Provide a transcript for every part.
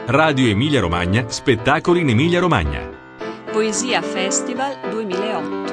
Radio Emilia Romagna, spettacoli in Emilia Romagna. Poesia Festival 2008.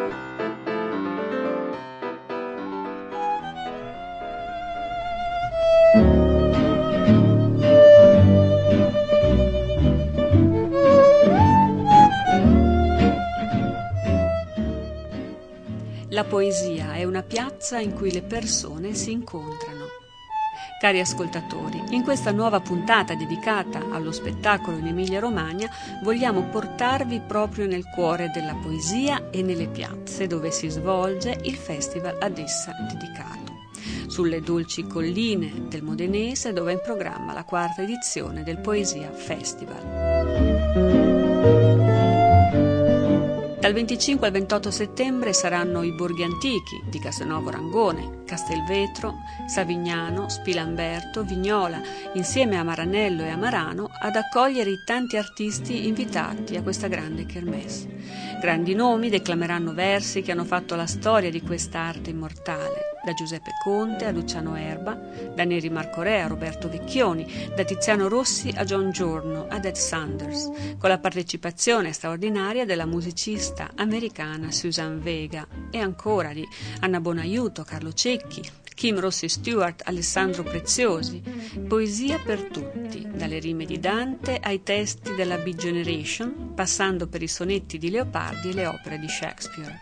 La poesia è una piazza in cui le persone si incontrano. Cari ascoltatori, in questa nuova puntata dedicata allo spettacolo in Emilia-Romagna vogliamo portarvi proprio nel cuore della poesia e nelle piazze dove si svolge il festival ad essa dedicato. Sulle dolci colline del Modenese dove è in programma la 4ª edizione del Poesia Festival. Dal 25 al 28 settembre saranno i borghi antichi di Castelnuovo Rangone, Castelvetro, Savignano, Spilamberto, Vignola, insieme a Maranello e a Marano, ad accogliere i tanti artisti invitati a questa grande kermesse. Grandi nomi declameranno versi che hanno fatto la storia di questa arte immortale, da Giuseppe Conte a Luciano Erba, da Neri Marcorè a Roberto Vecchioni, da Tiziano Rossi a John Giorno ad Ed Sanders, con la partecipazione straordinaria della musicista americana Susan Vega e ancora di Anna Bonaiuto, Carlo Cecchi, Kim Rossi Stewart, Alessandro Preziosi. Poesia per tutti, dalle rime di Dante ai testi della Beat Generation, passando per i sonetti di Leopardi e le opere di Shakespeare.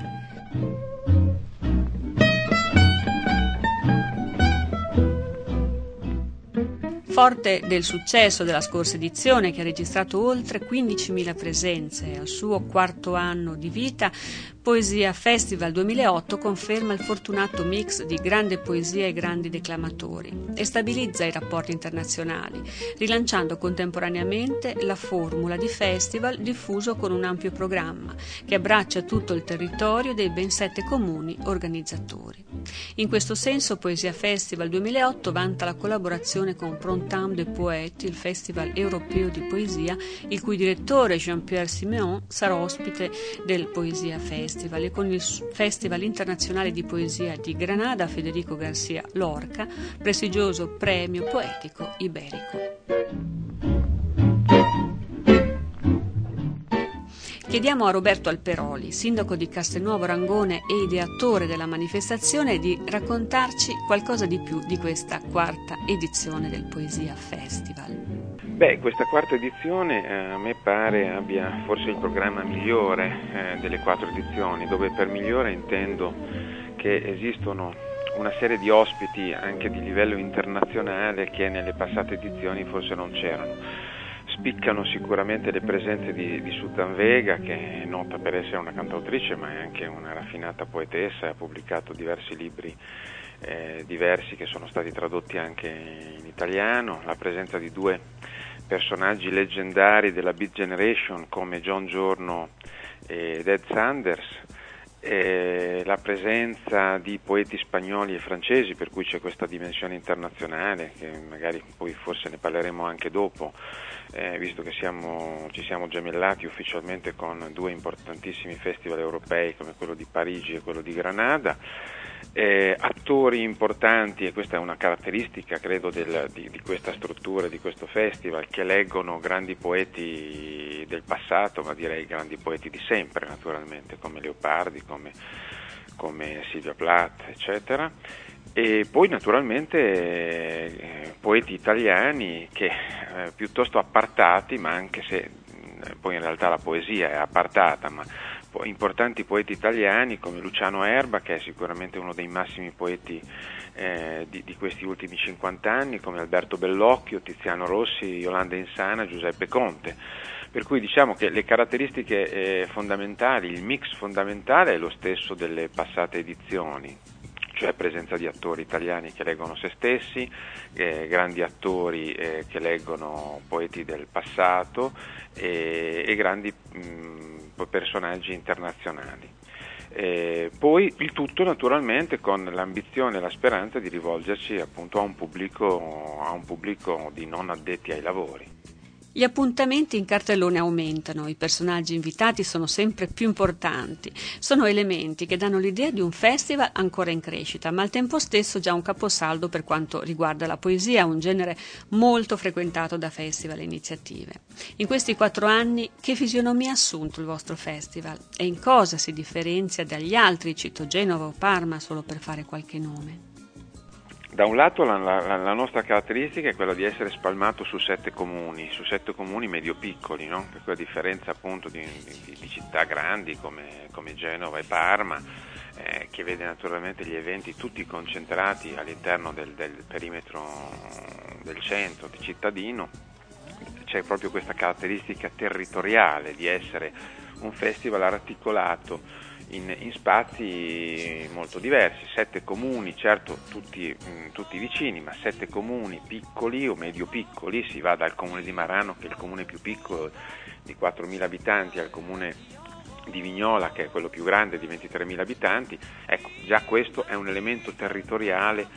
Forte del successo della scorsa edizione, che ha registrato oltre 15.000 presenze al suo 4º anno di vita, Poesia Festival 2008 conferma il fortunato mix di grande poesia e grandi declamatori e stabilizza i rapporti internazionali, rilanciando contemporaneamente la formula di festival diffuso con un ampio programma che abbraccia tutto il territorio dei ben 7 comuni organizzatori. In questo senso Poesia Festival 2008 vanta la collaborazione con Printemps des Poètes, il festival europeo di poesia, il cui direttore Jean-Pierre Siméon sarà ospite del Poesia Festival, e con il Festival internazionale di poesia di Granada Federico García Lorca, prestigioso premio poetico iberico. Chiediamo a Roberto Alperoli, sindaco di Castelnuovo Rangone e ideatore della manifestazione, di raccontarci qualcosa di più di questa 4ª edizione del Poesia Festival. Questa 4ª edizione a me pare abbia forse il programma migliore delle 4 edizioni, dove per migliore intendo che esistono una serie di ospiti anche di livello internazionale che nelle passate edizioni forse non c'erano. Spiccano sicuramente le presenze di Susan Vega, che è nota per essere una cantautrice ma è anche una raffinata poetessa e ha pubblicato diversi libri diversi che sono stati tradotti anche in italiano, la presenza di 2 personaggi leggendari della Beat Generation come John Giorno ed Ed Sanders, la presenza di poeti spagnoli e francesi, per cui c'è questa dimensione internazionale che magari poi forse ne parleremo anche dopo, visto che ci siamo gemellati ufficialmente con 2 importantissimi festival europei come quello di Parigi e quello di Granada. Attori importanti, e questa è una caratteristica credo di questa struttura, di questo festival, che leggono grandi poeti del passato, ma direi grandi poeti di sempre naturalmente, come Leopardi, come Silvia Plath, eccetera. E poi naturalmente poeti italiani che piuttosto appartati, ma anche se poi in realtà la poesia è appartata, ma importanti poeti italiani come Luciano Erba, che è sicuramente uno dei massimi poeti di questi ultimi 50 anni, come Alberto Bellocchio, Tiziano Rossi, Yolanda Insana, Giuseppe Conte. Per cui diciamo che le caratteristiche fondamentali, il mix fondamentale è lo stesso delle passate edizioni, cioè presenza di attori italiani che leggono se stessi, grandi attori che leggono poeti del passato e grandi personaggi internazionali. Poi il tutto naturalmente con l'ambizione e la speranza di rivolgerci appunto a un pubblico di non addetti ai lavori. Gli appuntamenti in cartellone aumentano, i personaggi invitati sono sempre più importanti, sono elementi che danno l'idea di un festival ancora in crescita, ma al tempo stesso già un caposaldo per quanto riguarda la poesia, un genere molto frequentato da festival e iniziative. In questi 4 anni che fisionomia ha assunto il vostro festival e in cosa si differenzia dagli altri, cito Genova o Parma solo per fare qualche nome? Da un lato la nostra caratteristica è quella di essere spalmato su 7 comuni medio-piccoli, no? Per quella differenza appunto di città grandi come Genova e Parma, che vede naturalmente gli eventi tutti concentrati all'interno del perimetro del centro di cittadino. C'è proprio questa caratteristica territoriale di essere un festival articolato in spazi molto diversi, 7 comuni, certo tutti vicini, ma 7 comuni piccoli o medio-piccoli, si va dal comune di Marano, che è il comune più piccolo di 4.000 abitanti, al comune di Vignola, che è quello più grande di 23.000 abitanti. Ecco, già questo è un elemento territoriale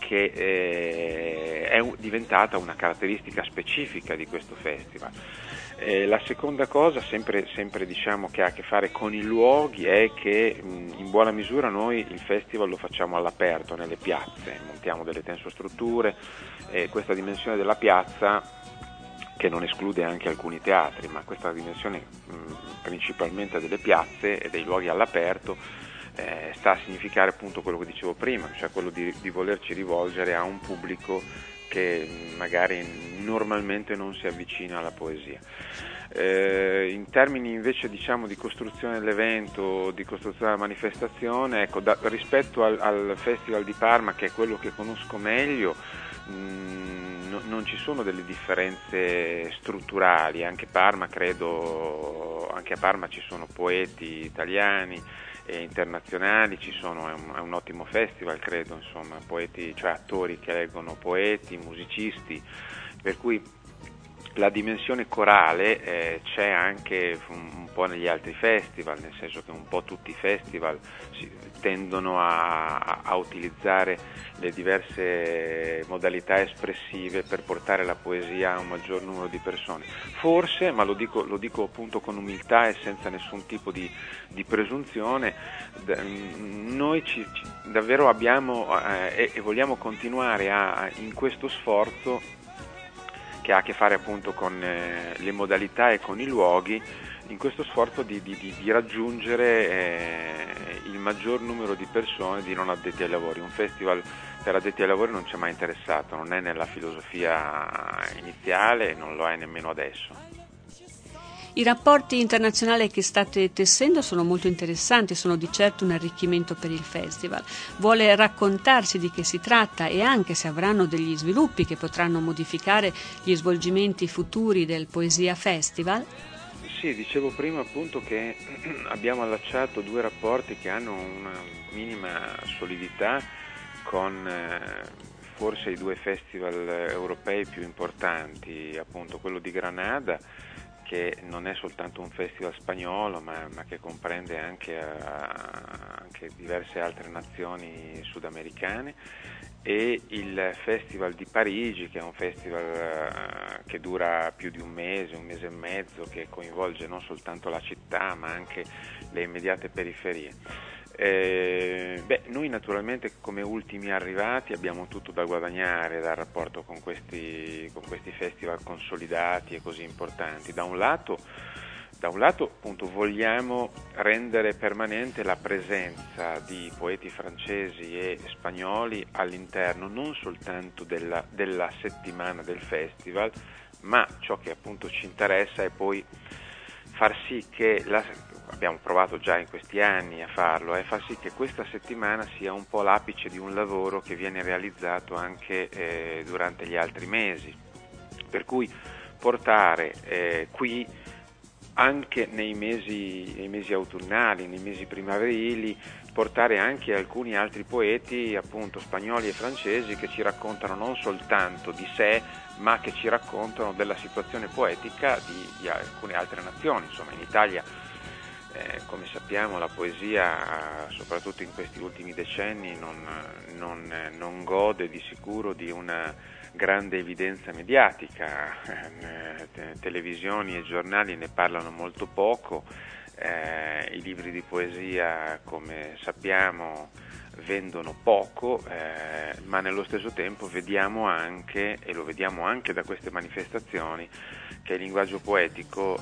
che è diventata una caratteristica specifica di questo festival. La seconda cosa, sempre diciamo che ha a che fare con i luoghi, è che in buona misura noi il festival lo facciamo all'aperto, nelle piazze, montiamo delle tensostrutture, questa dimensione della piazza, che non esclude anche alcuni teatri, ma questa dimensione principalmente delle piazze e dei luoghi all'aperto sta a significare appunto quello che dicevo prima, cioè quello di volerci rivolgere a un pubblico che magari normalmente non si avvicina alla poesia. In termini invece diciamo di costruzione dell'evento, di costruzione della manifestazione, ecco, rispetto al Festival di Parma, che è quello che conosco meglio, non ci sono delle differenze strutturali. Anche a Parma ci sono poeti italiani e internazionali, è un ottimo festival, credo, insomma, poeti, cioè attori che leggono poeti, musicisti, per cui la dimensione corale c'è anche un po' negli altri festival, nel senso che un po' tutti i festival tendono a utilizzare le diverse modalità espressive per portare la poesia a un maggior numero di persone. Forse, ma lo dico appunto con umiltà e senza nessun tipo di presunzione, noi davvero abbiamo e vogliamo continuare in questo sforzo che ha a che fare appunto con le modalità e con i luoghi, in questo sforzo di raggiungere il maggior numero di persone, di non addetti ai lavori. Un festival per addetti ai lavori non ci è mai interessato, non è nella filosofia iniziale e non lo è nemmeno adesso. I rapporti internazionali che state tessendo sono molto interessanti, sono di certo un arricchimento per il festival. Vuole raccontarci di che si tratta e anche se avranno degli sviluppi che potranno modificare gli svolgimenti futuri del Poesia Festival? Sì, dicevo prima appunto che abbiamo allacciato 2 rapporti che hanno una minima solidità con forse i 2 festival europei più importanti, appunto quello di Granada, che non è soltanto un festival spagnolo, ma che comprende anche diverse altre nazioni sudamericane, e il Festival di Parigi, che è un festival che dura più di un mese e mezzo, che coinvolge non soltanto la città, ma anche le immediate periferie. Noi naturalmente come ultimi arrivati abbiamo tutto da guadagnare dal rapporto con questi festival consolidati e così importanti. Da un lato appunto vogliamo rendere permanente la presenza di poeti francesi e spagnoli all'interno non soltanto della settimana del festival, ma ciò che appunto ci interessa è poi far sì che abbiamo provato già in questi anni a farlo, è far sì che questa settimana sia un po' l'apice di un lavoro che viene realizzato anche durante gli altri mesi, per cui portare qui anche nei mesi autunnali, nei mesi primaverili, portare anche alcuni altri poeti appunto spagnoli e francesi che ci raccontano non soltanto di sé, ma che ci raccontano della situazione poetica di alcune altre nazioni. Insomma, in Italia come sappiamo la poesia, soprattutto in questi ultimi decenni, non gode di sicuro di una grande evidenza mediatica, televisioni e giornali ne parlano molto poco, i libri di poesia, come sappiamo, vendono poco, ma nello stesso tempo vediamo anche, e lo vediamo anche da queste manifestazioni, che il linguaggio poetico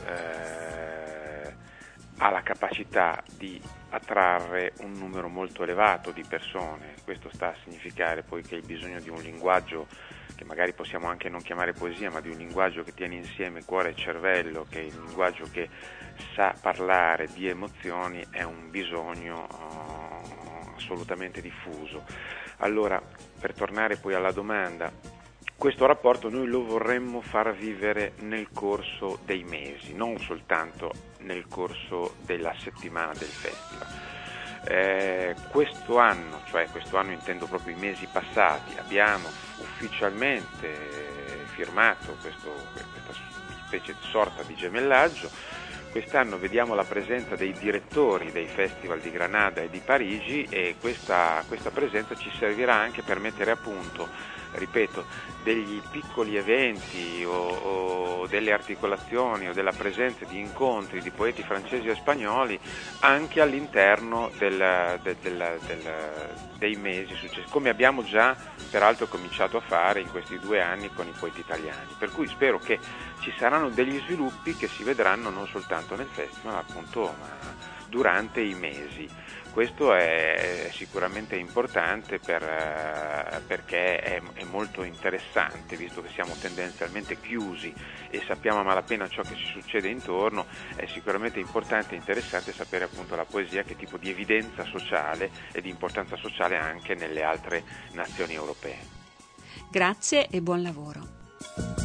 ha la capacità di attrarre un numero molto elevato di persone. Questo sta a significare poi che il bisogno di un linguaggio che magari possiamo anche non chiamare poesia, ma di un linguaggio che tiene insieme cuore e cervello, che è il linguaggio che sa parlare di emozioni, è un bisogno assolutamente diffuso. Allora, per tornare poi alla domanda, questo rapporto noi lo vorremmo far vivere nel corso dei mesi, non soltanto nel corso della settimana del festival. Questo anno intendo proprio i mesi passati, abbiamo ufficialmente firmato questa specie di sorta di gemellaggio. Quest'anno vediamo la presenza dei direttori dei festival di Granada e di Parigi, e questa presenza ci servirà anche per mettere a punto, ripeto, degli piccoli eventi o delle articolazioni o della presenza di incontri di poeti francesi e spagnoli anche all'interno dei mesi successivi, come abbiamo già peraltro cominciato a fare in questi 2 anni con i poeti italiani. Per cui spero che ci saranno degli sviluppi che si vedranno non soltanto nel festival, appunto, ma durante i mesi. Questo è sicuramente importante perché è molto interessante, visto che siamo tendenzialmente chiusi e sappiamo a malapena ciò che ci succede intorno. È sicuramente importante e interessante sapere appunto la poesia che tipo di evidenza sociale e di importanza sociale ha anche nelle altre nazioni europee. Grazie e buon lavoro.